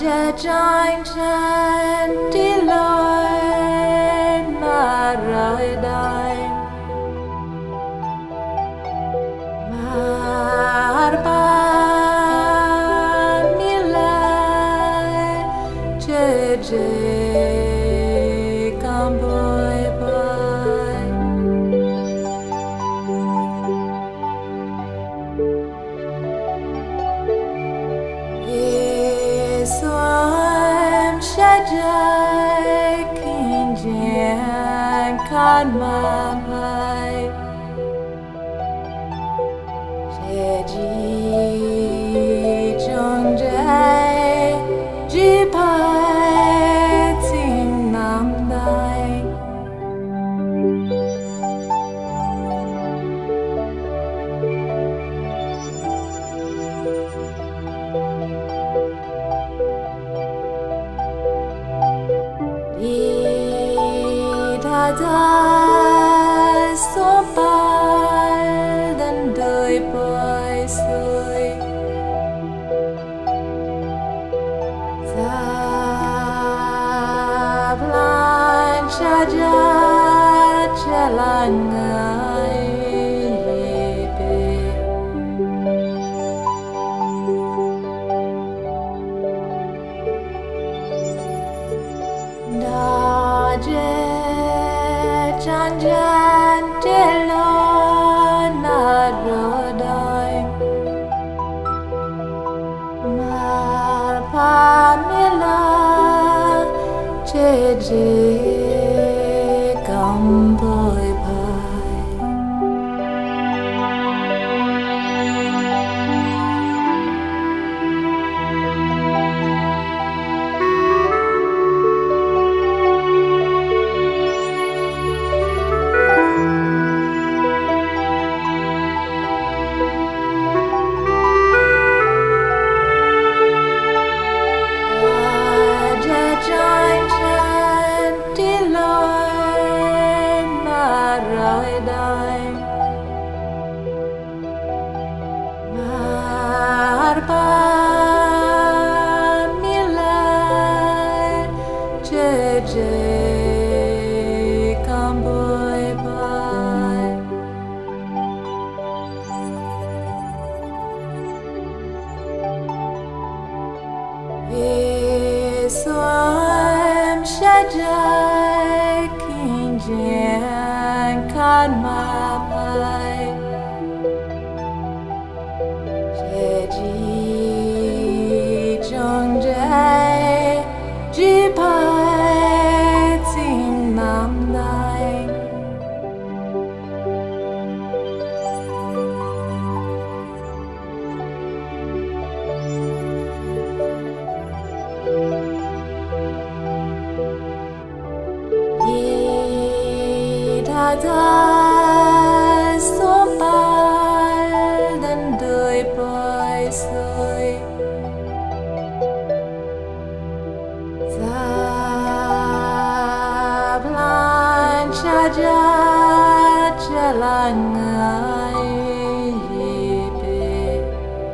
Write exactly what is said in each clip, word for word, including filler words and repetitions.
Để tránh chân đi lối mà rời đây mà ba mi lại chế chế cam bôi bôi Yesuam shajai kinjian kan mapai Jeji jongjai jipai tin nam dai Ta số ba đến đời bơi xuôi ta lan cha cha cha lan ngài bề da chan chan te lo na ro dai ma pa mi la che je kam boi bai Yesuam shajai kinjian kan mapai Jeji jongjai jipai tin nam dai Ta số ba đến đời bơi xuôi ta lan cha cha cha lan ngài bề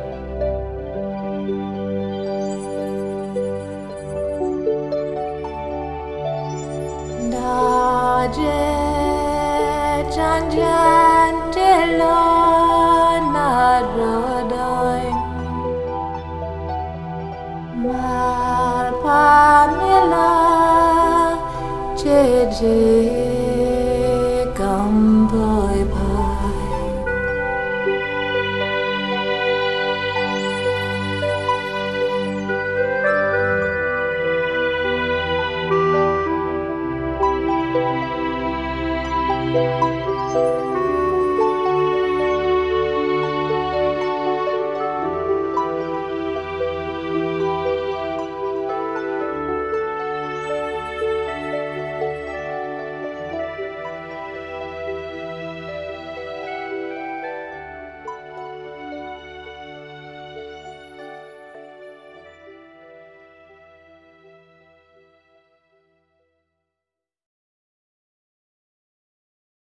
da chan chan te lo na ro dai ma pa mi la che je